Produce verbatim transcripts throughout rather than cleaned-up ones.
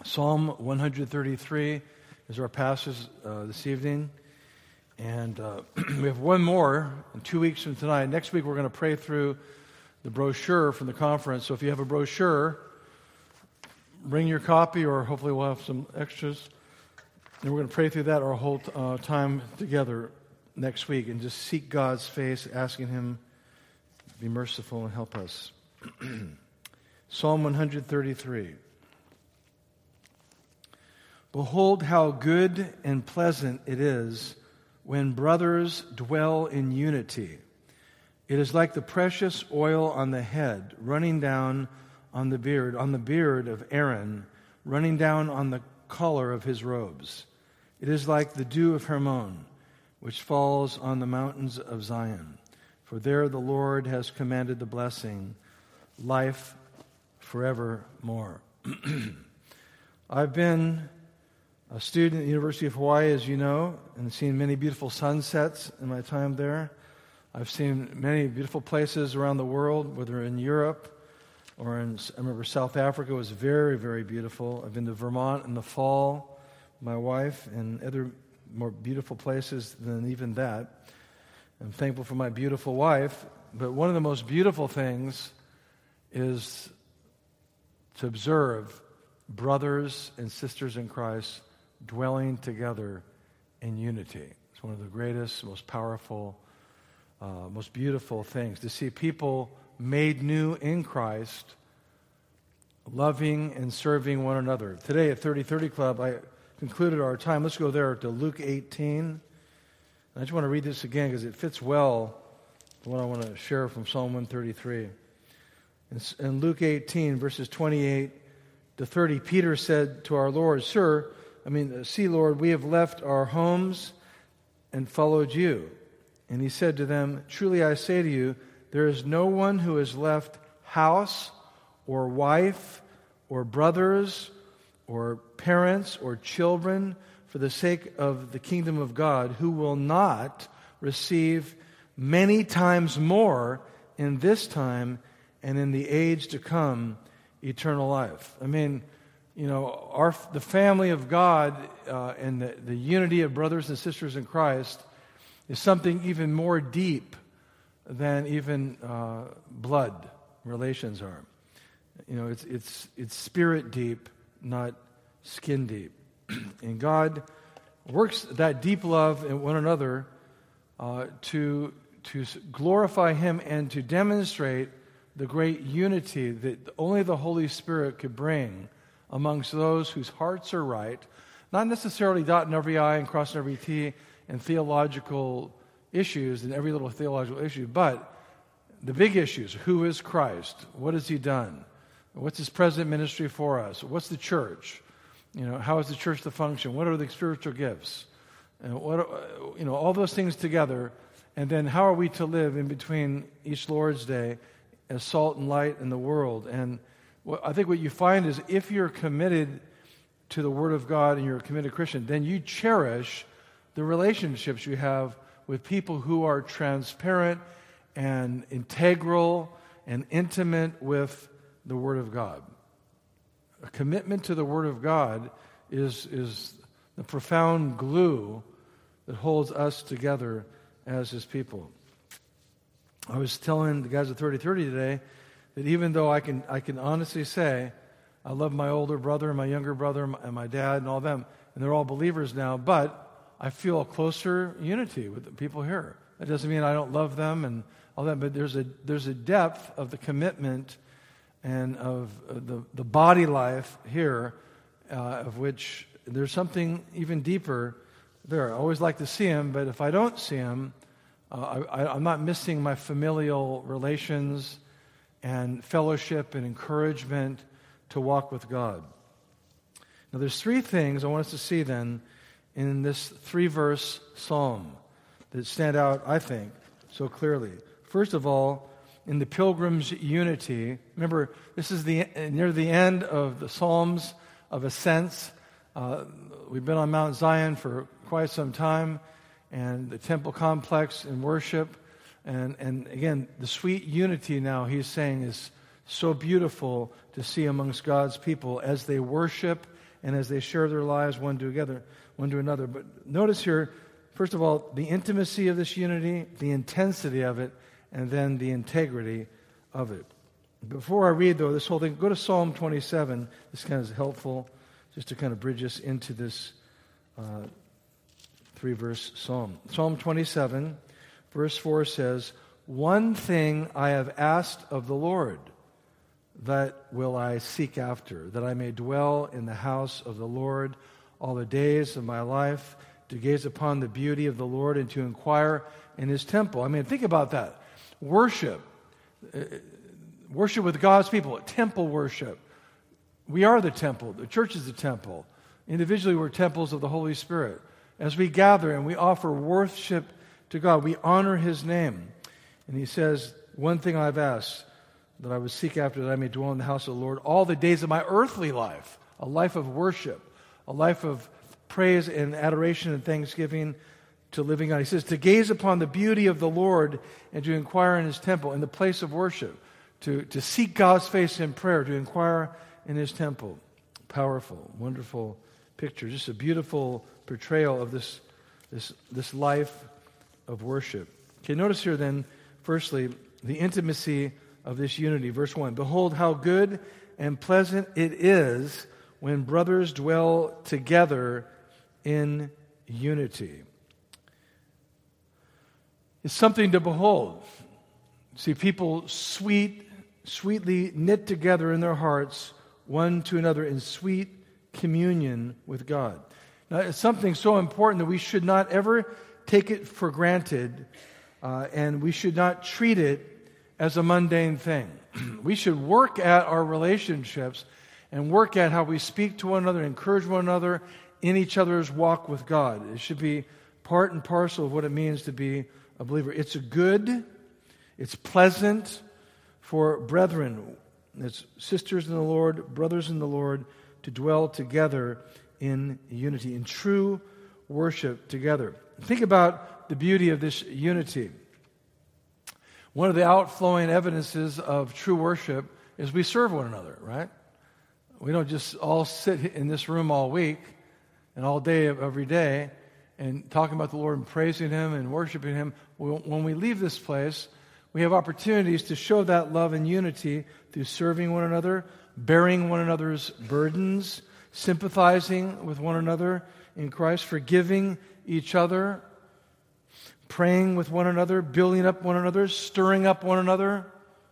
Psalm one thirty-three is our passage uh, this evening. And uh, we have one more in two weeks from tonight. Next week we're going to pray through the brochure from the conference. So if you have a brochure, bring your copy, or hopefully we'll have some extras. And we're going to pray through that our whole uh, time together next week and just seek God's face, asking Him to be merciful and help us. Psalm one thirty-three. Behold how good and pleasant it is when brothers dwell in unity. It is like the precious oil on the head, running down on the beard, on the beard of Aaron, running down on the collar of his robes. It is like the dew of Hermon, which falls on the mountains of Zion. For there the Lord has commanded the blessing, life forevermore. I've been a student at the University of Hawaii, as you know, and seen many beautiful sunsets in my time there. I've seen many beautiful places around the world, whether in Europe or in, I remember South Africa was very, very beautiful. I've been to Vermont in the fall, my wife, and other more beautiful places than even that. I'm thankful for my beautiful wife, but one of the most beautiful things is to observe brothers and sisters in Christ dwelling together in unity. It's one of the greatest, most powerful, uh, most beautiful things, to see people made new in Christ, loving and serving one another. Today at thirty thirty Club, I concluded our time. Let's go there to Luke eighteen. I just want to read this again because it fits well to what I want to share from Psalm one thirty-three. In, in Luke eighteen, verses twenty-eight to thirty, Peter said to our Lord, Sir, I mean, see, Lord, we have left our homes and followed you. And he said to them, Truly I say to you, there is no one who has left house or wife or brothers or parents or children for the sake of the kingdom of God who will not receive many times more in this time and in the age to come eternal life. I mean, you know, our the family of God uh, and the, the unity of brothers and sisters in Christ is something even more deep than even uh, blood relations are. You know, it's it's it's spirit deep, not skin deep. And God works that deep love in one another uh, to to glorify Him and to demonstrate the great unity that only the Holy Spirit could bring amongst those whose hearts are right, not necessarily dotting every I and crossing every T and theological issues and every little theological issue, but the big issues. Who is Christ? What has He done? What's His present ministry for us? What's the church? You know, how is the church to function? What are the spiritual gifts? And what, you know, all those things together. And then how are we to live in between each Lord's Day as salt and light in the world? And what, I think what you find is if you're committed to the Word of God and you're a committed Christian, then you cherish the relationships you have with people who are transparent and integral and intimate with the Word of God. A commitment to the Word of God is, is the profound glue that holds us together as His people. I was telling the guys at thirty thirty today that even though I can I can honestly say I love my older brother and my younger brother and my dad and all them, and they're all believers now, but I feel a closer unity with the people here. That doesn't mean I don't love them and all that, but there's a there's a depth of the commitment and of the the body life here, uh, of which there's something even deeper there. I always like to see them, but if I don't see them, uh, I, I'm not missing my familial relations and fellowship and encouragement to walk with God. Now, there's three things I want us to see then in this three-verse psalm that stand out, I think, so clearly. First of all, in the pilgrim's unity. Remember, this is the near the end of the Psalms of Ascents. Uh, we've been on Mount Zion for quite some time, and the temple complex and worship. And, and again, the sweet unity now, he's saying, is so beautiful to see amongst God's people as they worship and as they share their lives one together, one to another. But notice here, first of all, the intimacy of this unity, the intensity of it, and then the integrity of it. Before I read, though, this whole thing, go to Psalm twenty-seven. This kind of is helpful just to kind of bridge us into this uh, three-verse psalm. Psalm twenty-seven, verse four says, "One thing I have asked of the Lord, that will I seek after, that I may dwell in the house of the Lord all the days of my life, to gaze upon the beauty of the Lord and to inquire in His temple." I mean, think about that. Worship. Uh, worship with God's people. Temple worship. We are the temple. The church is the temple. Individually, we're temples of the Holy Spirit. As we gather and we offer worship to God, we honor His name. And He says, "One thing I've asked, that I would seek after, that I may dwell in the house of the Lord all the days of my earthly life." A life of worship, a life of praise and adoration and thanksgiving to living God. He says, to gaze upon the beauty of the Lord and to inquire in His temple, in the place of worship, to, to seek God's face in prayer, to inquire in His temple. Powerful, wonderful picture. Just a beautiful portrayal of this, this, this life of worship. Okay, notice here then, firstly, the intimacy of this unity. Verse one, "Behold how good and pleasant it is when brothers dwell together in unity." It's something to behold. See people sweet, sweetly knit together in their hearts, one to another in sweet communion with God. Now, it's something so important that we should not ever take it for granted, uh, and we should not treat it as a mundane thing. We should work at our relationships and work at how we speak to one another, encourage one another in each other's walk with God. It should be part and parcel of what it means to be a believer. It's a good, it's pleasant for brethren, it's sisters in the Lord, brothers in the Lord, to dwell together in unity, in true worship together. Think about the beauty of this unity. One of the outflowing evidences of true worship is we serve one another, right? We don't just all sit in this room all week and all day every day and talking about the Lord and praising Him and worshiping Him. When we leave this place, we have opportunities to show that love and unity through serving one another, bearing one another's burdens, sympathizing with one another in Christ, forgiving each other, praying with one another, building up one another, stirring up one another,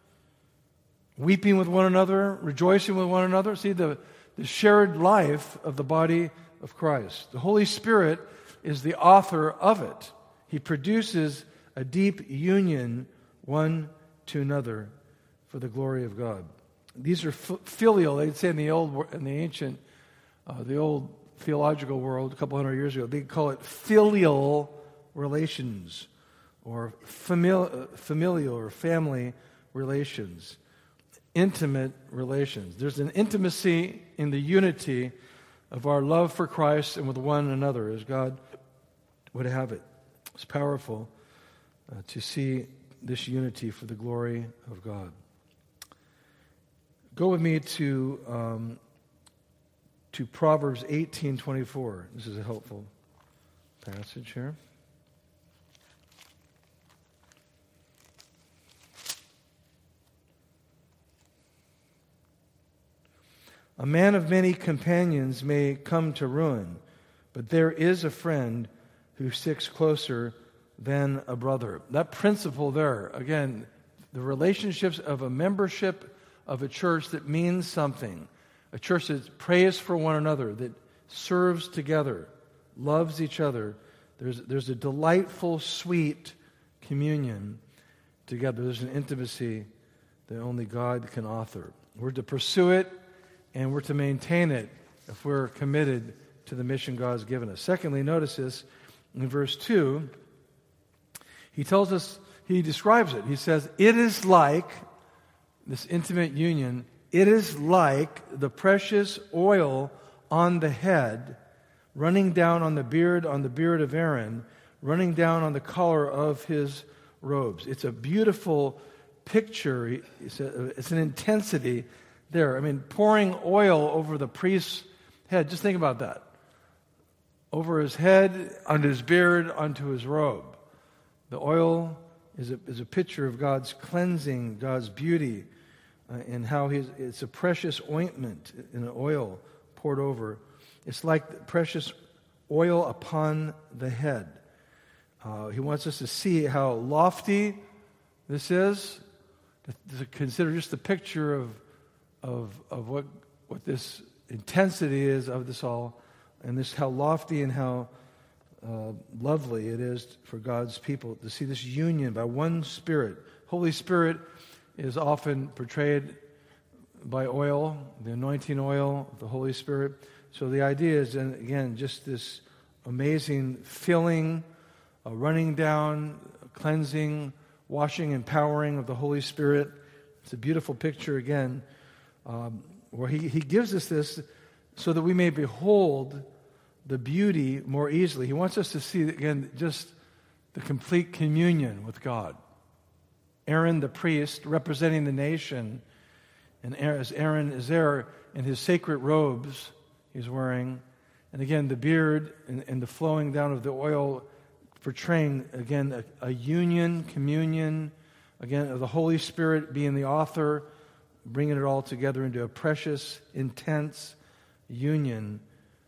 weeping with one another, rejoicing with one another. See, the, the shared life of the body of Christ. The Holy Spirit is the author of it. He produces a deep union one to another for the glory of God. These are f- filial, they'd say in the old, in the ancient, uh, the old theological world a couple hundred years ago, they call it filial relations or famil- familial or family relations, intimate relations. There's an intimacy in the unity of our love for Christ and with one another as God would have it. It's powerful uh, to see this unity for the glory of God. Go with me to um, to Proverbs eighteen twenty-four. This is a helpful passage here. A man of many companions may come to ruin, but there is a friend who sticks closer than a brother. That principle there, again, the relationships of a membership of a church that means something, a church that prays for one another, that serves together, loves each other. There's, there's a delightful, sweet communion together. There's an intimacy that only God can author. We're to pursue it, and we're to maintain it if we're committed to the mission God's given us. Secondly, notice this, in verse two, he tells us, he describes it. He says, it is like, this intimate union, it is like the precious oil on the head, running down on the beard, on the beard of Aaron, running down on the collar of his robes. It's a beautiful picture. It's, a, it's an intensity there. I mean, pouring oil over the priest's head. Just think about that. Over his head, onto his beard, onto his robe. The oil is a, is a picture of God's cleansing, God's beauty, uh, and how his, it's a precious ointment in an oil poured over. It's like precious oil upon the head. Uh, he wants us to see how lofty this is, to, to consider just the picture of of of what what this intensity is of this all, and this how lofty and how uh, lovely it is for God's people to see this union by one Spirit. Holy Spirit is often portrayed by oil, the anointing oil of the Holy Spirit. So the idea is, and again, just this amazing filling, a running down, cleansing, washing, empowering of the Holy Spirit. It's a beautiful picture again, um, where he, he gives us this so that we may behold the beauty more easily. He wants us to see, again, just the complete communion with God. Aaron, the priest, representing the nation, and as Aaron is there in his sacred robes he's wearing, and again, the beard and, and the flowing down of the oil portraying, again, a, a union, communion, again, of the Holy Spirit being the author, bringing it all together into a precious, intense union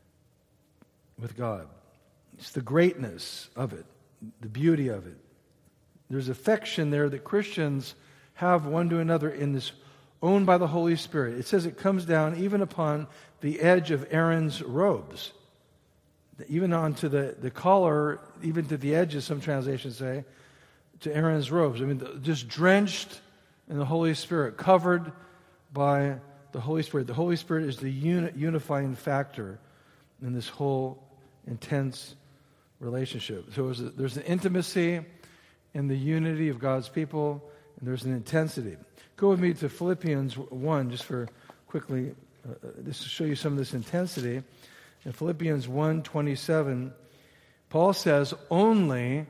with God. It's the greatness of it, the beauty of it. There's affection there that Christians have one to another in this, owned by the Holy Spirit. It says it comes down even upon the edge of Aaron's robes, even onto the, the collar, even to the edges, some translations say, to Aaron's robes. I mean, just drenched in the Holy Spirit, covered by the Holy Spirit. The Holy Spirit is the uni- unifying factor in this whole intense relationship. So there's, a, there's an intimacy in the unity of God's people, and there's an intensity. Go with me to Philippians one, just for quickly, uh, just to show you some of this intensity. In Philippians one twenty-seven, Paul says, "Only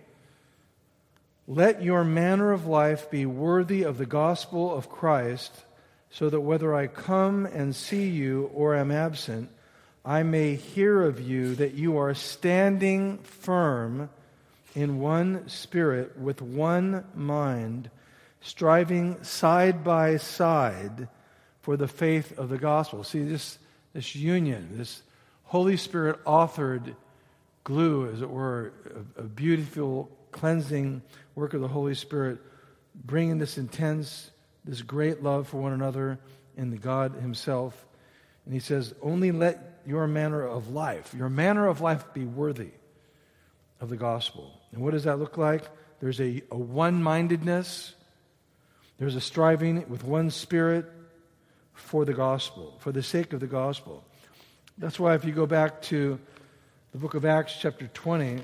let your manner of life be worthy of the gospel of Christ, so that whether I come and see you or am absent, I may hear of you that you are standing firm in one spirit, with one mind, striving side by side for the faith of the gospel." See, this, this union, this Holy Spirit authored glue, as it were, a, a beautiful cleansing work of the Holy Spirit, bringing this intense, this great love for one another in the God himself. And he says, only let your manner of life, your manner of life be worthy of the gospel. And what does that look like? There's a, a one-mindedness. There's a striving with one spirit for the gospel, for the sake of the gospel. That's why if you go back to the book of Acts chapter twenty,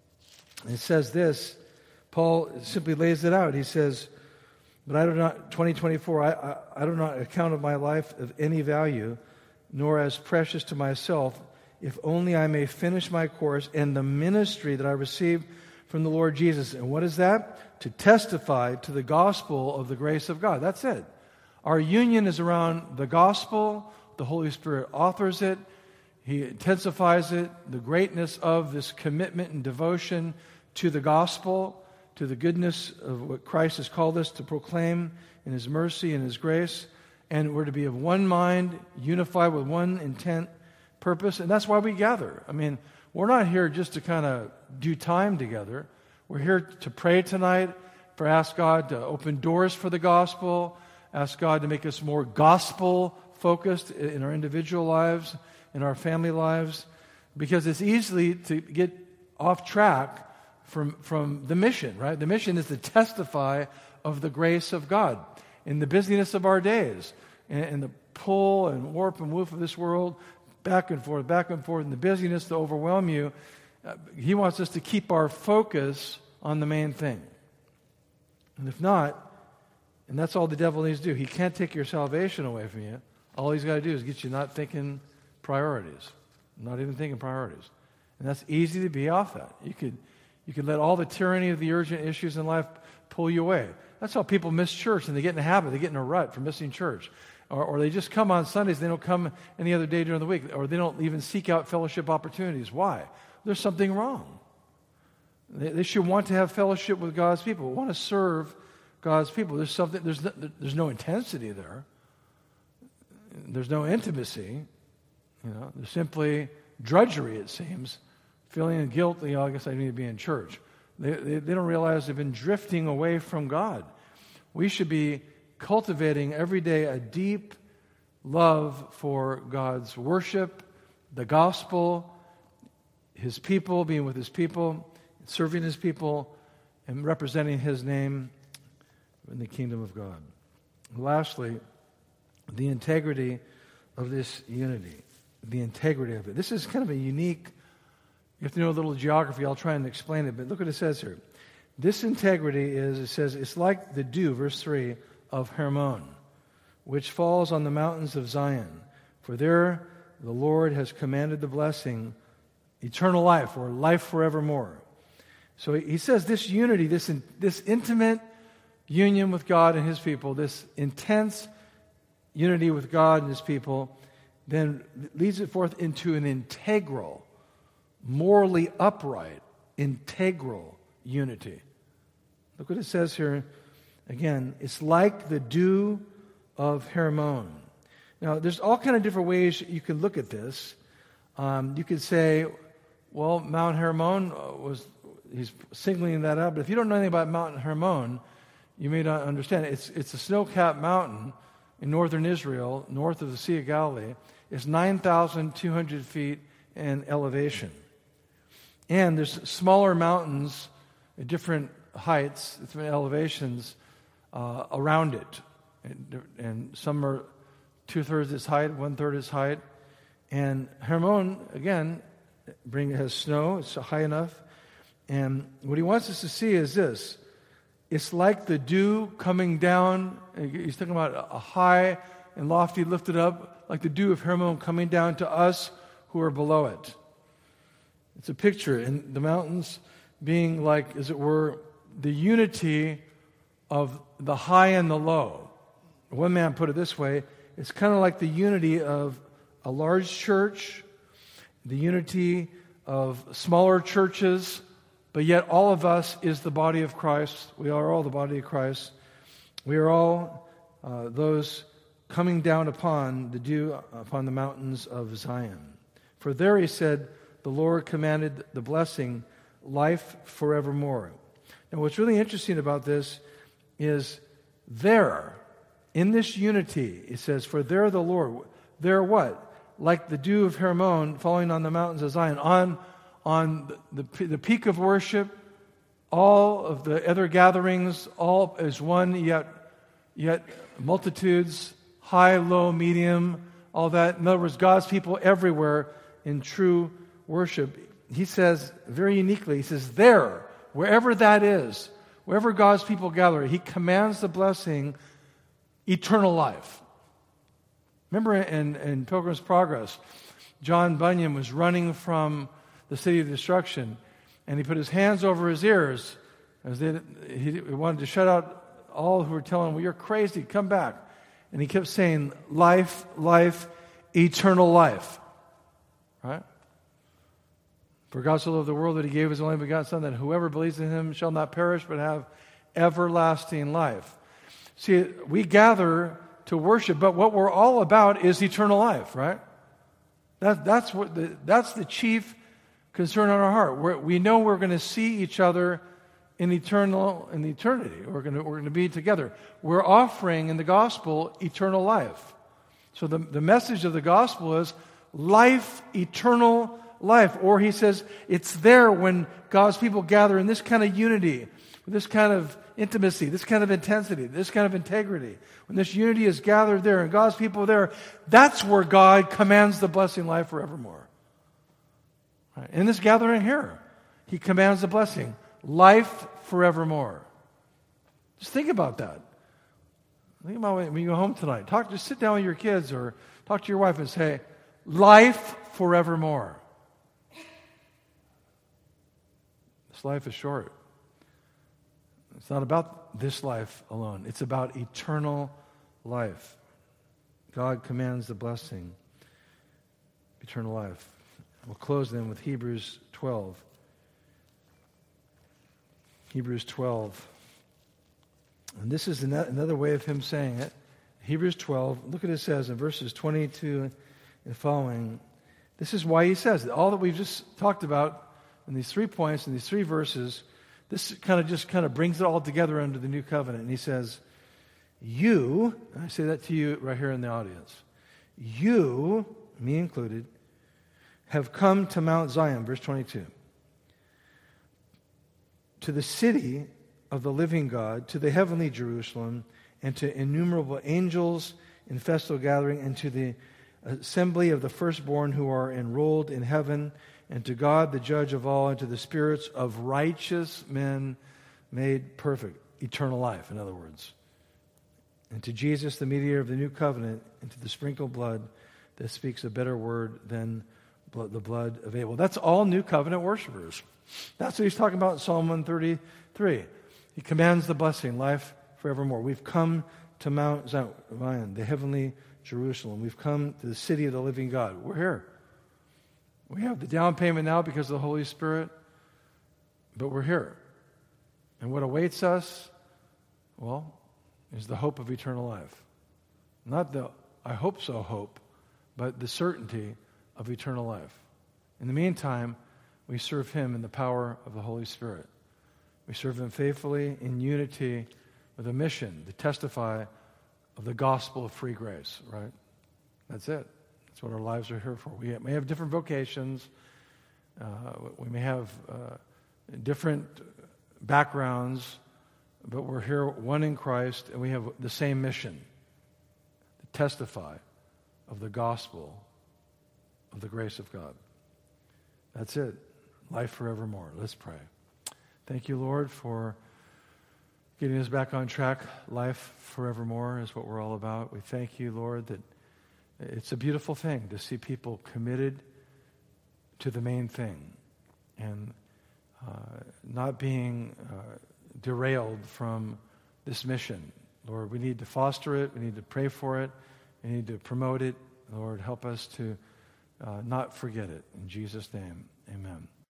it says this, Paul simply lays it out. He says, but I do not, twenty twenty-four, I, I, I do not account of my life of any value, nor as precious to myself, if only I may finish my course and the ministry that I received from the Lord Jesus. And what is that? To testify to the gospel of the grace of God. That's it. Our union is around the gospel. The Holy Spirit authors it. He intensifies it, the greatness of this commitment and devotion to the gospel, to the goodness of what Christ has called us to proclaim in His mercy and His grace. And we're to be of one mind, unified with one intent, purpose. And that's why we gather. I mean, we're not here just to kind of do time together. We're here to pray tonight, for ask God to open doors for the gospel, ask God to make us more gospel-focused in our individual lives, in our family lives, because it's easily to get off track from, from the mission, right? The mission is to testify of the grace of God in the busyness of our days, and, and the pull and warp and woof of this world, back and forth, back and forth, and the busyness to overwhelm you. Uh, he wants us to keep our focus on the main thing. And if not, and that's all the devil needs to do. He can't take your salvation away from you. All he's got to do is get you not thinking priorities, not even thinking priorities. And that's easy to be off that. You could, you could let all the tyranny of the urgent issues in life pull you away. That's how people miss church, and they get in a habit, they get in a rut for missing church. Or, or they just come on Sundays, they don't come any other day during the week, or they don't even seek out fellowship opportunities. Why? There's something wrong. They, they should want to have fellowship with God's people, want to serve God's people. There's something. There's no, there's no intensity there. There's no intimacy. You know, there's simply drudgery. It seems, feeling guilty. Oh, I guess I need to be in church. They, they they don't realize they've been drifting away from God. We should be cultivating every day a deep love for God's worship, the gospel, His people, being with His people, serving His people, and representing His name in the kingdom of God. Lastly, the integrity of this unity. The integrity of it. This is kind of a unique, you have to know a little geography, I'll try and explain it, but look what it says here. This integrity is, it says, it's like the dew, verse three, of Hermon, which falls on the mountains of Zion. For there the Lord has commanded the blessing, eternal life, or life forevermore. So he says this unity, this, this intimate union with God and His people, this intense unity with God and His people, then leads it forth into an integral, morally upright, integral unity. Look what it says here. Again, it's like the dew of Hermon. Now, there's all kind of different ways you can look at this. Um, you could say, well, Mount Hermon was, he's singling that out. But if you don't know anything about Mount Hermon, you may not understand it. It's, it's a snow-capped mountain in northern Israel, north of the Sea of Galilee. It's nine thousand two hundred feet in elevation. And there's smaller mountains at different heights, different elevations uh, around it. And, and some are two-thirds its height, one-third its height. And Hermon, again, bring, has snow. It's high enough. And what he wants us to see is this. It's like the dew coming down. He's talking about a high and lofty lifted up, like the dew of Hermon coming down to us who are below it. It's a picture in the mountains being like, as it were, the unity of the high and the low. One man put it this way, it's kind of like the unity of a large church, the unity of smaller churches, but yet all of us is the body of Christ. We are all the body of Christ. We are all uh, those coming down upon the dew upon the mountains of Zion. For there, he said, the Lord commanded the blessing, life forevermore. Now, what's really interesting about this is there, in this unity, it says, for there the Lord, there what? Like the dew of Hermon falling on the mountains of Zion, on, on the, the, the peak of worship, all of the other gatherings, all as one, yet, yet multitudes, high, low, medium, all that. In other words, God's people everywhere in true worship. He says very uniquely, he says, there, wherever that is, wherever God's people gather, He commands the blessing, eternal life. Remember in, in Pilgrim's Progress, John Bunyan was running from the city of destruction, and he put his hands over his ears as they, he wanted to shut out all who were telling him, well, you're crazy, come back. And he kept saying, life, life, eternal life. Right? For God so loved the world that He gave His only begotten Son, that whoever believes in Him shall not perish, but have everlasting life. See, we gather to worship, but what we're all about is eternal life, right? That, that's what the, that's the chief concern on our heart. We're, we know we're going to see each other in eternal in eternity. We're going to we're going to be together. We're offering in the gospel eternal life. So the, the message of the gospel is life, eternal life. Or he says it's there when God's people gather in this kind of unity, this kind of intimacy, this kind of intensity, this kind of integrity. When this unity is gathered there and God's people are there, that's where God commands the blessing, life forevermore. Right? In this gathering here, He commands the blessing, life forevermore. Just think about that. Think about when you go home tonight. Talk, just sit down with your kids or talk to your wife and say, life forevermore. This life is short. It's not about this life alone. It's about eternal life. God commands the blessing, eternal life. We'll close then with Hebrews twelve. Hebrews twelve. And this is another way of him saying it. Hebrews twelve, look what it says in verses twenty-two and following. This is why he says it. All that we've just talked about in these three points, in these three verses, this kind of just kind of brings it all together under the new covenant. And he says, you, and I say that to you right here in the audience, you, me included, have come to Mount Zion, verse twenty-two, to the city of the living God, to the heavenly Jerusalem, and to innumerable angels in festal gathering, and to the assembly of the firstborn who are enrolled in heaven, and to God, the judge of all, and to the spirits of righteous men made perfect, eternal life, in other words, and to Jesus, the mediator of the new covenant, and to the sprinkled blood that speaks a better word than blood, the blood of Abel. That's all new covenant worshipers. That's what he's talking about in Psalm one thirty-three. He commands the blessing, life forevermore. We've come to Mount Zion, the heavenly Jerusalem. We've come to the city of the living God. We're here. We have the down payment now because of the Holy Spirit, but we're here. And what awaits us, well, is the hope of eternal life. Not the I hope so hope, but the certainty of eternal life. In the meantime, we serve him in the power of the Holy Spirit. We serve him faithfully in unity with a mission to testify of the gospel of free grace, right? That's it. That's what our lives are here for. We may have different vocations. Uh, we may have uh, different backgrounds, but we're here one in Christ, and we have the same mission to testify of the gospel of the grace of God. That's it. Life forevermore. Let's pray. Thank you, Lord, for getting us back on track. Life forevermore is what we're all about. We thank you, Lord, that it's a beautiful thing to see people committed to the main thing and uh, not being uh, derailed from this mission. Lord, we need to foster it. We need to pray for it. We need to promote it. Lord, help us to uh, not forget it. In Jesus' name, amen.